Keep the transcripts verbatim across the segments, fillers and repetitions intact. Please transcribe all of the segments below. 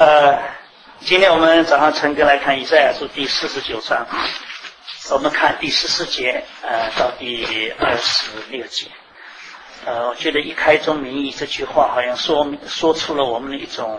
呃，今天我们早上陈哥来看以赛亚书第四十九章，我们看第十四节呃到第二十六节。呃，我觉得一开宗明义这句话好像说说出了我们的一种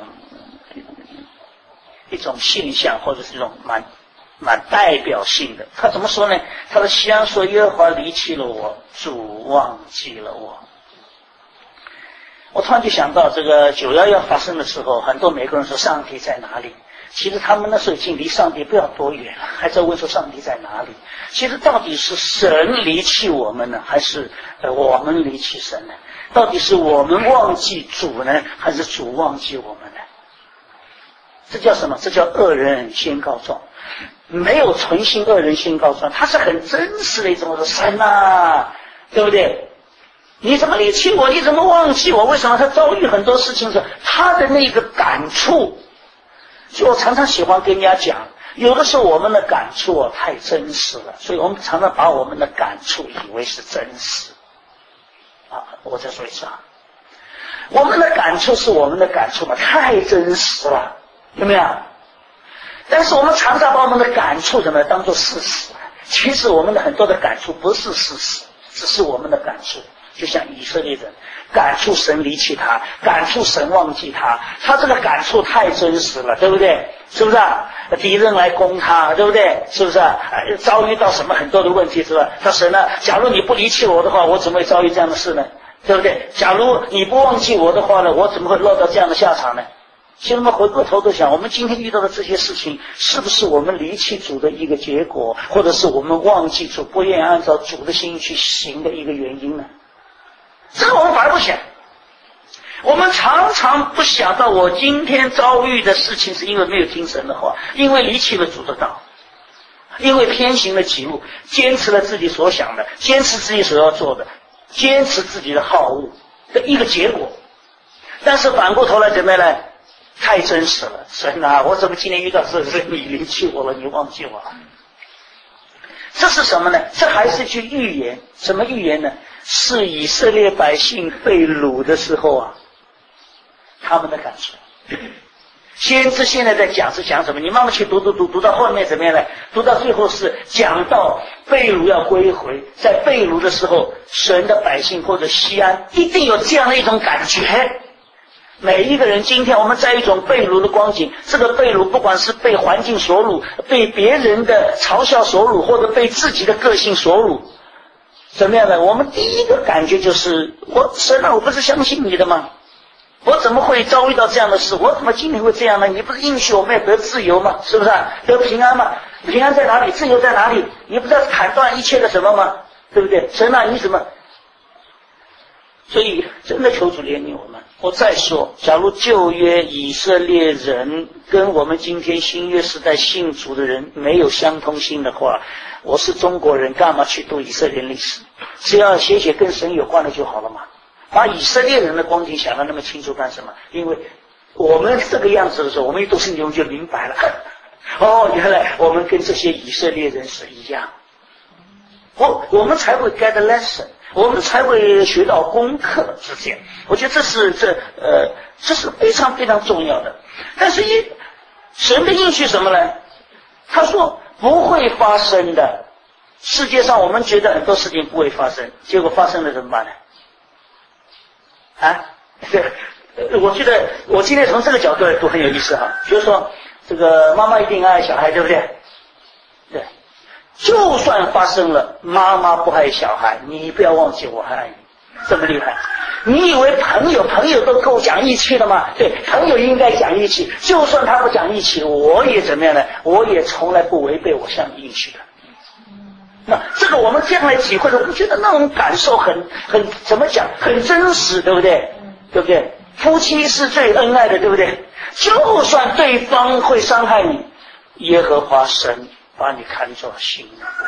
一种现象，或者是一种蛮蛮代表性的。他怎么说呢？他的西安说耶和华离弃了我，主忘记了我。我突然就想到，这个九一一发生的时候，很多美国人说上帝在哪里？其实他们那时候已经离上帝不要多远了，还在问说上帝在哪里？其实到底是神离弃我们呢，还是呃我们离弃神呢？到底是我们忘记主呢，还是主忘记我们呢？这叫什么？这叫恶人先告状。没有存心恶人先告状，他是很真实的一种说神啊，对不对？你怎么离弃我？你怎么忘记我？为什么他遭遇很多事情的时候，他的那个感触，所以我常常喜欢跟人家讲，有的时候我们的感触啊太真实了，所以我们常常把我们的感触以为是真实。啊，我再说一次啊，我们的感触是我们的感触嘛，太真实了，有没有？但是我们常常把我们的感触怎么当作事实？其实我们的很多的感触不是事实，只是我们的感触。就像以色列人感触神离弃他，感触神忘记他，他这个感触太真实了，对不对？是不是啊？敌人来攻他，对不对？是不是啊？遭遇到什么很多的问题，是吧？他神呢？假如你不离弃我的话，我怎么会遭遇这样的事呢？对不对？假如你不忘记我的话呢，我怎么会落到这样的下场呢？其实我们回过头头想，我们今天遇到的这些事情，是不是我们离弃主的一个结果，或者是我们忘记主，不愿意按照主的心去行的一个原因呢？这个我们反而不想，我们常常不想到我今天遭遇的事情是因为没有听神的话，因为离弃了主的道，因为偏行了己路，坚持了自己所想的，坚持自己所要做的，坚持自己的好恶的一个结果。但是反过头来怎么样呢？太真实了，神啊，我怎么今天遇到这事，你离弃我了，你忘记我了？这是什么呢？这还是句预言。什么预言呢？是以色列百姓被掳的时候啊，他们的感受。先知现在在讲是讲什么？你慢慢去读读读，读到后面怎么样呢？读到最后是讲到被掳要归回，在被掳的时候，神的百姓或者西安一定有这样的一种感觉。每一个人，今天我们在一种被掳的光景，这个被掳不管是被环境所掳，被别人的嘲笑所掳，或者被自己的个性所掳，怎么样呢？我们第一个感觉就是，我神啊，我不是相信你的吗？我怎么会遭遇到这样的事？我怎么今天会这样呢？你不是应许我们要得自由吗？是不是啊？得平安吗？平安在哪里？自由在哪里？你不是要砍断一切的什么吗？对不对？神啊，你怎么？所以真的求主怜悯我们。我再说，假如旧约以色列人跟我们今天新约时代信主的人没有相通性的话，我是中国人，干嘛去读以色列历史？只要写写跟神有关的就好了嘛。把以色列人的光景想得那么清楚干什么？因为我们这个样子的时候，我们一读圣经就明白了。哦，原来我们跟这些以色列人是一样。我我们才会 get a lesson， 我们才会学到功课，是这样。我觉得这是这呃这是非常非常重要的。但是一神的应许什么呢？他说不会发生的。世界上我们觉得很多事情不会发生，结果发生了怎么办呢？啊，我觉得我今天从这个角度来读很有意思哈。比如说这个妈妈一定爱小孩，对不对？对。就算发生了妈妈不爱小孩，你不要忘记我还爱你，这么厉害。你以为朋友朋友都够讲义气的吗？对，朋友应该讲义气，就算他不讲义气，我也怎么样呢？我也从来不违背我向你应许的。那这个我们这样来体会的，我觉得那种感受很很怎么讲，很真实，对不对？对不对？夫妻是最恩爱的，对不对？就算对方会伤害你，耶和华神把你看作心。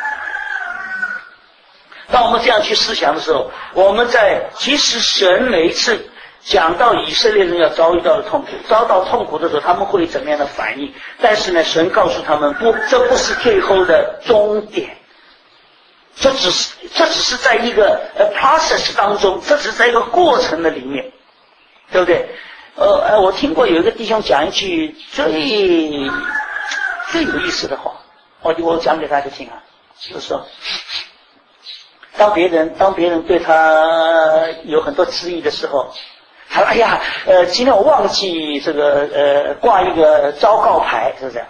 当我们这样去思想的时候，我们在其实神每一次讲到以色列人要遭遇到的痛苦，遭到痛苦的时候，他们会怎么样的反应？但是呢，神告诉他们，不，这不是最后的终点，这只是这只是在一个呃 process 当中，这只是在一个过程的里面，对不对？ 呃呃，我听过有一个弟兄讲一句最最有意思的话，我我讲给大家听啊，就是说，当别人当别人对他有很多质疑的时候，他说：“哎呀，呃，今天我忘记这个呃挂一个昭告牌，是不是？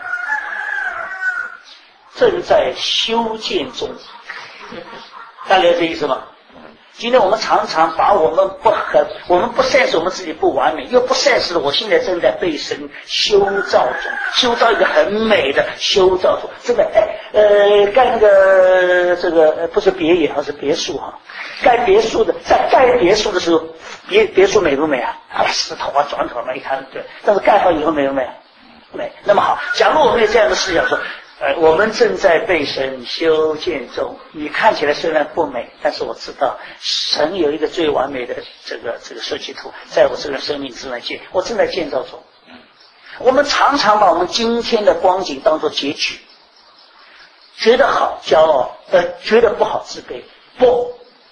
正在修建中。”大家了解这意思吗？今天我们常常把我们不很，我们不 sense 我们自己不完美，又不 sense 我现在正在被神修造中，修造一个很美的修造中。这个哎呃盖那个这个不是别野，而是别墅哈、啊。盖别墅的，在盖别墅的时候，别别墅美不美啊？啊，石头啊，砖头嘛，一看对。但是盖好以后美不美？美。那么好，假如我们有这样的思想说。呃，我们正在被神修建中。你看起来虽然不美，但是我知道神有一个最完美的这个这个设计图，在我这个生命之内建，我正在建造中。我们常常把我们今天的光景当作结局，觉得好骄傲，呃，觉得不好自卑。不，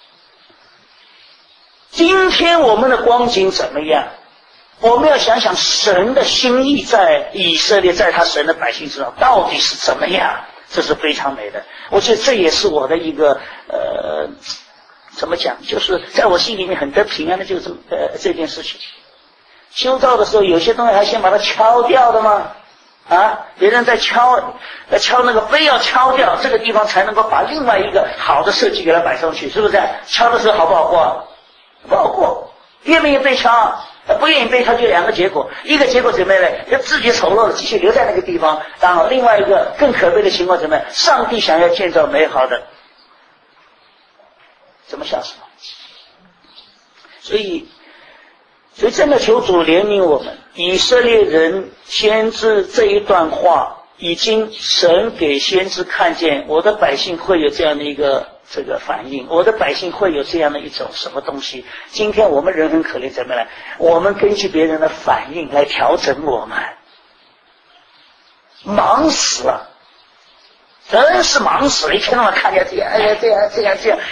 今天我们的光景怎么样？我们要想想神的心意在以色列，在他神的百姓之中到底是怎么样，这是非常美的。我觉得这也是我的一个呃，怎么讲，就是在我心里面很得平安的，就是呃这件事情。修造的时候，有些东西还先把它敲掉的吗？啊，别人在敲呃敲那个，非要敲掉这个地方，才能够把另外一个好的设计给它摆上去，是不是？敲的时候好不好过？不好过，愿不愿意被敲？不愿意背，他就两个结果，一个结果怎么样呢？要自己丑陋的继续留在那个地方，然后另外一个更可悲的情况怎么样？上帝想要建造美好的，怎么想什么？所以，所以真的求主怜悯我们，以色列人先知这一段话，已经神给先知看见，我的百姓会有这样的一个。这个反应，我的百姓会有这样的一种什么东西？今天我们人很可怜，怎么样？我们根据别人的反应来调整我们，忙死了，真是忙死了！一天到晚看见这样，哎呀，这样这样这样，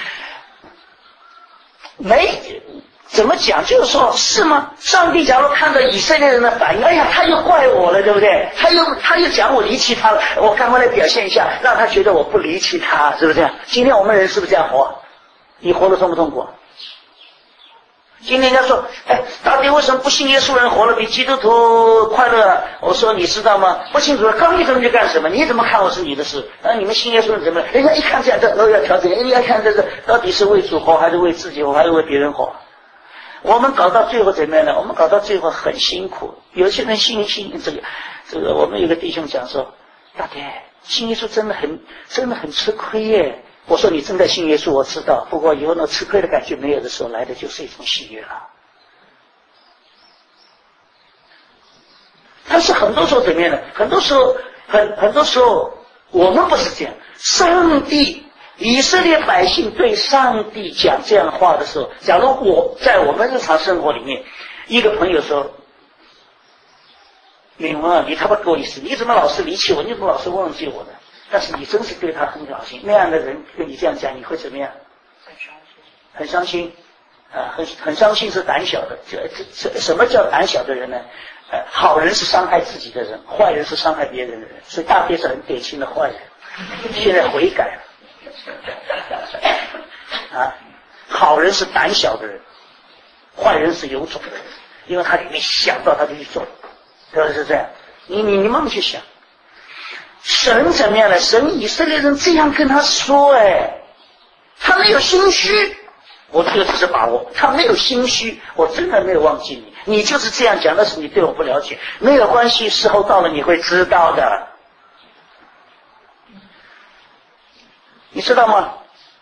没怎么讲，就是说，是吗？上帝假如看到以色列人的反应，哎呀，他又怪我了，对不对？他又他又讲我离弃他了，我赶快来表现一下，让他觉得我不离弃他，是不是这样？今天我们人是不是这样活？你活得痛不痛苦？今天人家说，哎，到底为什么不信耶稣人活得比基督徒快乐？我说你知道吗？不清楚了，刚一生就干什么？你怎么看我是你的事？啊，你们信耶稣人怎么了？人家一看这样，这都要调整，人家看这个到底是为主活，还是为自己活，还是为别人活？我们搞到最后怎么样呢？我们搞到最后很辛苦。有些人信信这个，这个我们有个弟兄讲说，大爹，信耶稣真的很真的很吃亏耶。我说你正在信耶稣，我知道，不过以后那吃亏的感觉没有的时候，来的就是一种喜悦了。但是很多时候怎么样呢？很多时候，很很多时候我们不是这样，上帝。以色列百姓对上帝讲这样的话的时候，假如我在我们日常生活里面，一个朋友说：“敏文啊，你他妈够意思，你怎么老是离弃我？你怎么老是忘记我呢？”但是你真是对他很小心，那样的人跟你这样讲，你会怎么样？ 很伤心。 很伤心，啊，很很伤心是胆小的。这这这什么叫胆小的人呢？呃，好人是伤害自己的人，坏人是伤害别人的人。所以大爹是很典型的坏人，现在悔改了。啊，好人是胆小的人，坏人是有种的人，因为他里面想到他就去做，对不是这样？你你你慢慢去想，神怎么样呢？神以色列人这样跟他说，哎，他没有心虚，我这个只是把握，他没有心虚，我真的没有忘记你，你就是这样讲，但是你对我不了解，没有关系，时候到了你会知道的。你知道吗？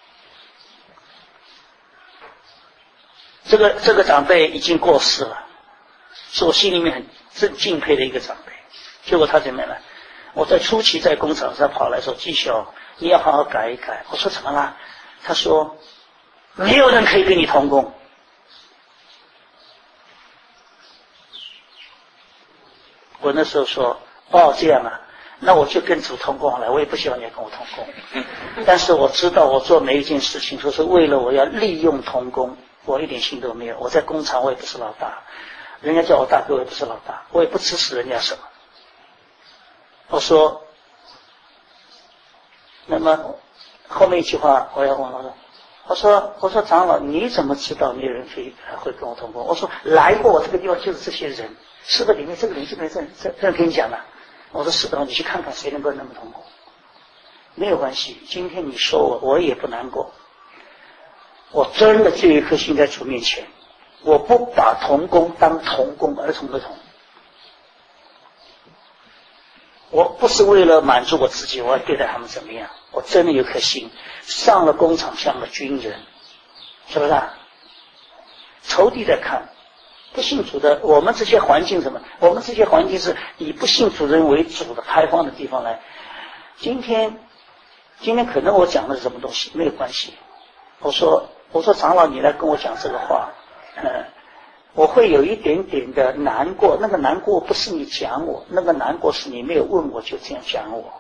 这个这个长辈已经过世了，是我心里面很真敬佩的一个长辈。结果他怎么样呢？我在初期在工厂上跑来说：“继续，你要好好改一改。”我说：“怎么了？”他说：“没有人可以跟你同工。”我那时候说：“哦，这样啊。”那我就跟主同工了，我也不希望你跟我同工，但是我知道我做每一件事情都是为了我要利用同工，我一点心都没有。我在工厂我也不是老大， 人家叫我大哥，我也不是老大，我也不指使人家什么。我说，那么后面一句话我要问了，我说我说长老，你怎么知道没有人会会跟我同工？我说来过我这个地方就是这些人，是不是里面这个人这个人这这这样跟你讲了？我说是的，你去看看谁能够那么同工。没有关系，今天你说我，我也不难过。我真的就有一颗心在主面前，我不把同工当同工，儿童的童。我不是为了满足我自己，我要对待他们怎么样？我真的有颗心，上了工厂像个军人，是不是啊？仇敌在看，不信主的，我们这些环境什么？我们这些环境是以不信主人为主的开放的地方来。今天，今天可能我讲的是什么东西没有关系。我说，我说长老，你来跟我讲这个话，呃，我会有一点点的难过。那个难过不是你讲我，那个难过是你没有问我就这样讲我，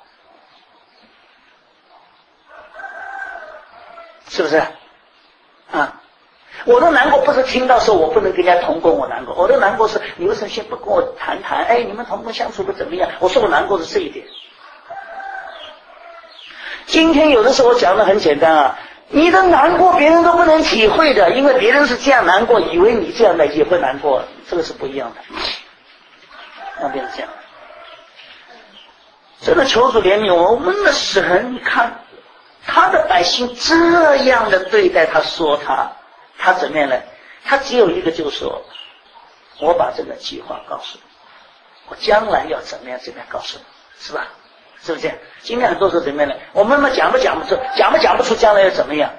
是不是？啊，我的难过不是听到说我不能跟人家同工我难过，我的难过是你为什么先不跟我谈谈？哎，你们同工相处的怎么样？我说我难过是这一点。今天有的时候讲的很简单啊。你的难过别人都不能体会的，因为别人是这样难过，以为你这样的也会难过，这个是不一样的。那边是这样，真的求主怜悯我们的神，你看他的百姓这样的对待他，说他，他怎么样呢？他只有一个，就是说，我把这个计划告诉你，我将来要怎么样怎么样告诉你，是吧？是不是这样？今天很多时候怎么样呢？我们嘛讲不讲不出，讲不讲不出将来要怎么样。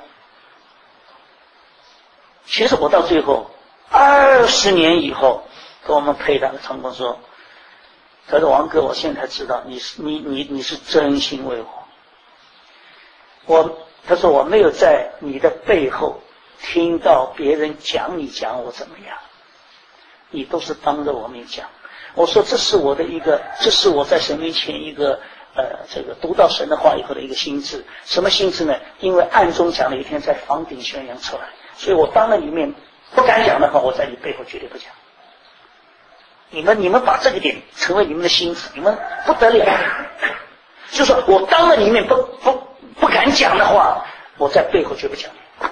其实我到最后二十年以后，跟我们配搭的同工说，他说王哥，我现在知道你是你你你是真心为我。我他说我没有在你的背后听到别人讲你讲我怎么样，你都是当着我面讲。我说这是我的一个，这是我在神面前一个。呃，这个读到神的话以后的一个心智，什么心智呢？因为暗中讲了一天，在房顶宣扬出来，所以我当了里面不敢讲的话，我在你背后绝对不讲。你们，你们把这个点成为你们的心智，你们不得了。就说我当了里面不不不敢讲的话，我在背后绝不讲。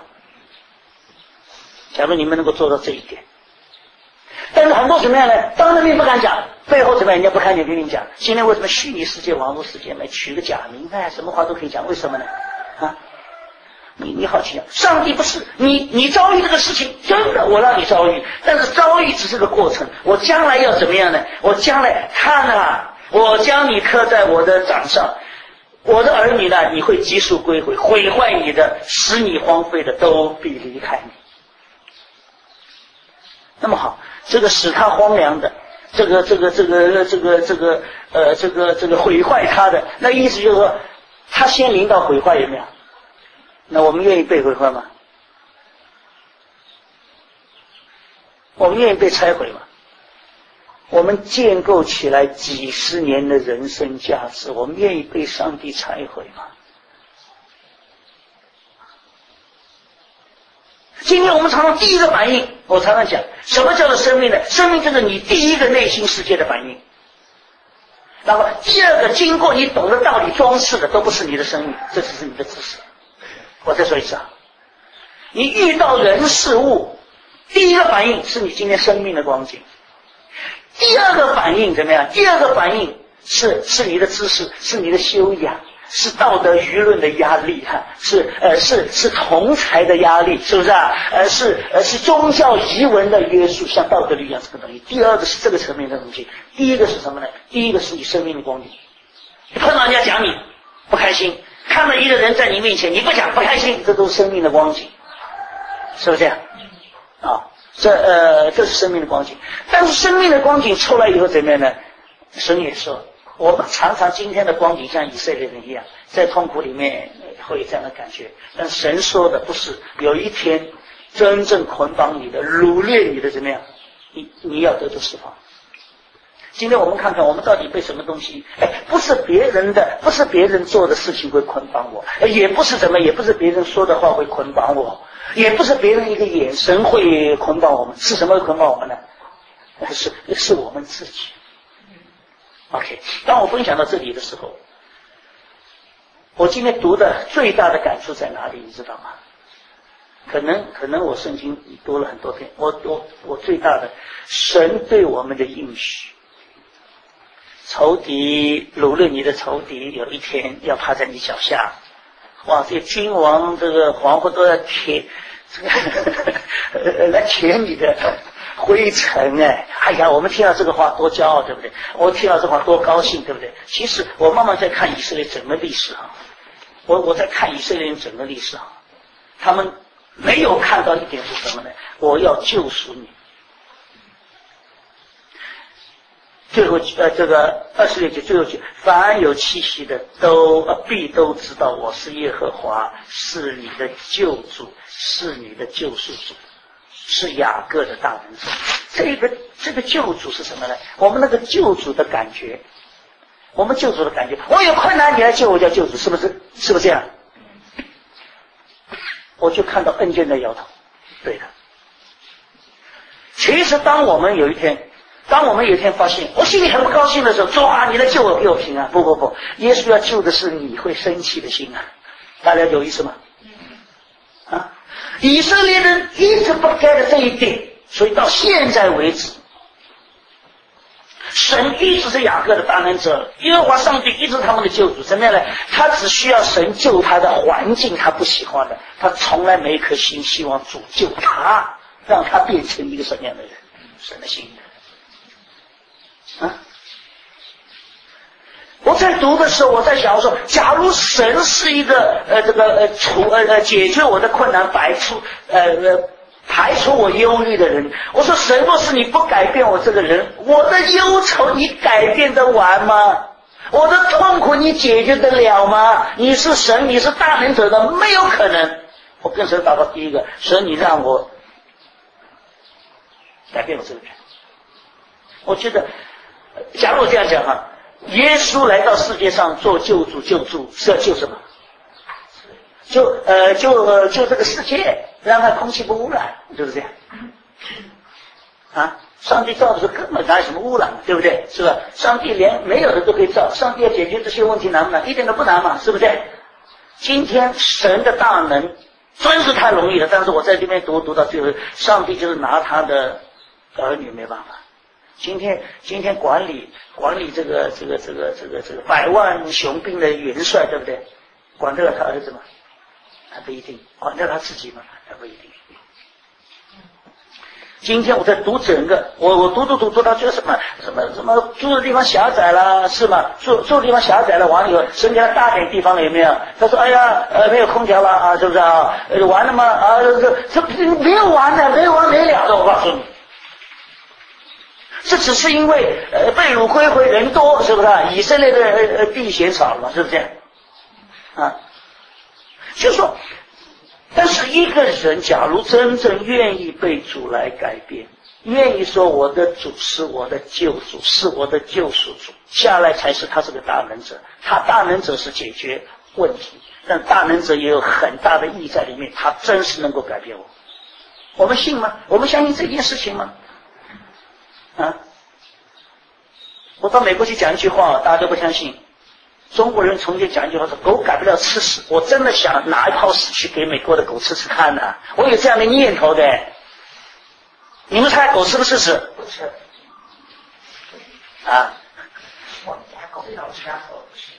假如你们能够做到这一点。但是很多怎么样呢？当着面不敢讲，背后怎么样？人家不看见跟你讲。今天为什么虚拟世界、网络世界来取个假名？哎，什么话都可以讲，为什么呢？啊，你你好奇讲，上帝不是你，你遭遇这个事情，真的我让你遭遇，但是遭遇只是个过程。我将来要怎么样呢？我将来看啊，我将你刻在我的掌上，我的儿女呢，你会急速归回，毁坏你的，使你荒废的，都必离开你。那么好。这个使他荒凉的，这个这个这个这个这个呃这个这个毁坏他的，那意思就是说，他先临到毁坏有没有？那我们愿意被毁坏吗？我们愿意被拆毁吗？我们建构起来几十年的人生价值，我们愿意被上帝拆毁吗？今天我们常常第一个反应，我常常讲，什么叫做生命呢？生命就是你第一个内心世界的反应，然后第二个经过你懂得道理装饰的都不是你的生命，这只是你的知识。我再说一次啊，你遇到人事物，第一个反应是你今天生命的光景，第二个反应怎么样？第二个反应是是你的知识，是你的修养，是道德舆论的压力哈，是呃是是同才的压力，是不是啊？呃是呃是宗教仪文的约束，像道德律一样这个东西。第二个是这个层面的东西，第一个是什么呢？第一个是你生命的光景。你碰到人家讲你不开心，看到一个人在你面前你不讲不开心，这都是生命的光景，是不是这样？啊，这呃这是生命的光景。但是生命的光景出来以后怎么样呢？神也说。我们常常今天的光景像以色列人一样，在痛苦里面会有这样的感觉，但神说的不是有一天真正捆绑你的、掳掠你的怎么样？你你要得到释放。今天我们看看我们到底被什么东西？哎，不是别人的，不是别人做的事情会捆绑我，也不是什么，也不是别人说的话会捆绑我，也不是别人一个眼神会捆绑我们，是什么会捆绑我们呢？ 是是我们自己。OK， 当我分享到这里的时候，我今天读的最大的感触在哪里，你知道吗？可能可能我圣经读了很多遍，我我我最大的神对我们的应许，仇敌掳掠你的仇敌，有一天要趴在你脚下。哇，这些君王这个皇后都在舔这个来舔你的灰尘哎！哎呀，我们听到这个话多骄傲，对不对？我听到这话多高兴，对不对？其实我慢慢在看以色列整个历史啊，我我在看以色列人整个历史啊，他们没有看到一点是什么呢？我要救赎你。最后呃，这个二十六节最后句，凡有气息的都、呃、必都知道我是耶和华，是你的救主，是你的救赎主，是雅各的大能者。这个这个救主是什么呢？我们那个救主的感觉，我们救主的感觉，我有困难你来救我叫救主，是不是？是不是这样？我就看到恩眷在摇头，对的。其实当我们有一天当我们有一天发现我心里很不高兴的时候，主啊，你来救我给我平安，不不不，耶稣要救的是你会生气的心啊，大家有意思吗？啊，以色列人一直不该的这一点，所以到现在为止，神一直是雅各的大能者，耶和华上帝一直是他们的救主。怎么样呢？他只需要神救他的环境他不喜欢的，他从来没一颗心希望主救他，让他变成一个什么样的人？神的心啊！我在读的时候，我在想说，假如神是一个呃这个呃除呃呃解决我的困难、排除呃呃排除我忧虑的人，我说神若是你不改变我这个人，我的忧愁你改变得完吗？我的痛苦你解决得了吗？你是神，你是大能者的，没有可能。我跟神祷告，第一个，神你让我改变我这个人。我觉得假如我这样讲哈，耶稣来到世界上做救主救助是要救什么？就呃就呃救这个世界，让它空气不污染，就是这样啊。上帝造的时候根本哪有什么污染，对不对？是吧？上帝连没有的都可以造，上帝要解决这些问题难不难？一点都不难嘛，是不是？今天神的大能真是太容易了，但是我在这边读读到最后，上帝就是拿他的儿女没办法。今天今天管理管理这个这个这个这个这个百万雄兵的元帅，对不对？管得了他儿子吗？还不一定。管得了他自己吗？还不一定。今天我在读整个，我我读读读读到这个什么什么什么住的地方狭窄了，是吗？住住的地方狭窄了，完了以后，剩下大点地方了有没有？他说：“哎呀，呃，没有空调了啊，是不是啊？呃，完了吗？啊，这这没有完的，没有完没了的，我告诉你。”这只是因为呃被掳归回人多，是不是啊？以色列的呃地嫌少了嘛，是不是这样？啊，就说，但是一个人假如真正愿意被主来改变，愿意说我的主是我的救主，是我的救赎主，下来才是他是个大能者。他大能者是解决问题，但大能者也有很大的意义在里面，他真是能够改变我。我们信吗？我们相信这件事情吗？啊！我到美国去讲一句话，大家都不相信。中国人从前讲一句话说：“狗改不了吃屎。”我真的想拿一泡屎去给美国的狗吃吃看呢、啊。我有这样的念头的。你们猜狗吃不吃屎？不吃。啊！我们家狗老吃狗吃。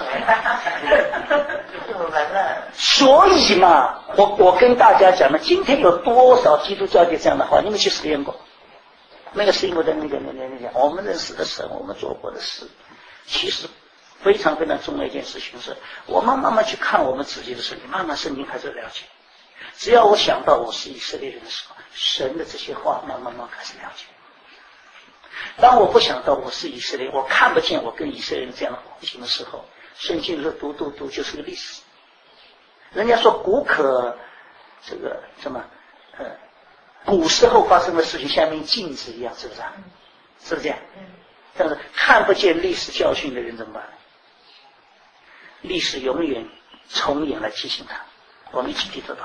所以嘛，我我跟大家讲了，今天有多少基督教就这样的话，你们去实验过？那个是因为的那个那个那个我们认识的神，我们做过的事，其实非常非常重要的一件事情是，我们慢慢去看我们自己的圣经，慢慢圣经开始了解。只要我想到我是以色列人的时候，神的这些话慢慢慢开始了解。当我不想到我是以色列，我看不见我跟以色列人这样的环境的时候，圣经说读读读就是个历史。人家说古可这个什么呃。古时候发生的事情像面镜子一样，是不是啊？是不是这样？但是看不见历史教训的人怎么办？历史永远重演来提醒他。我们一起低头祷告。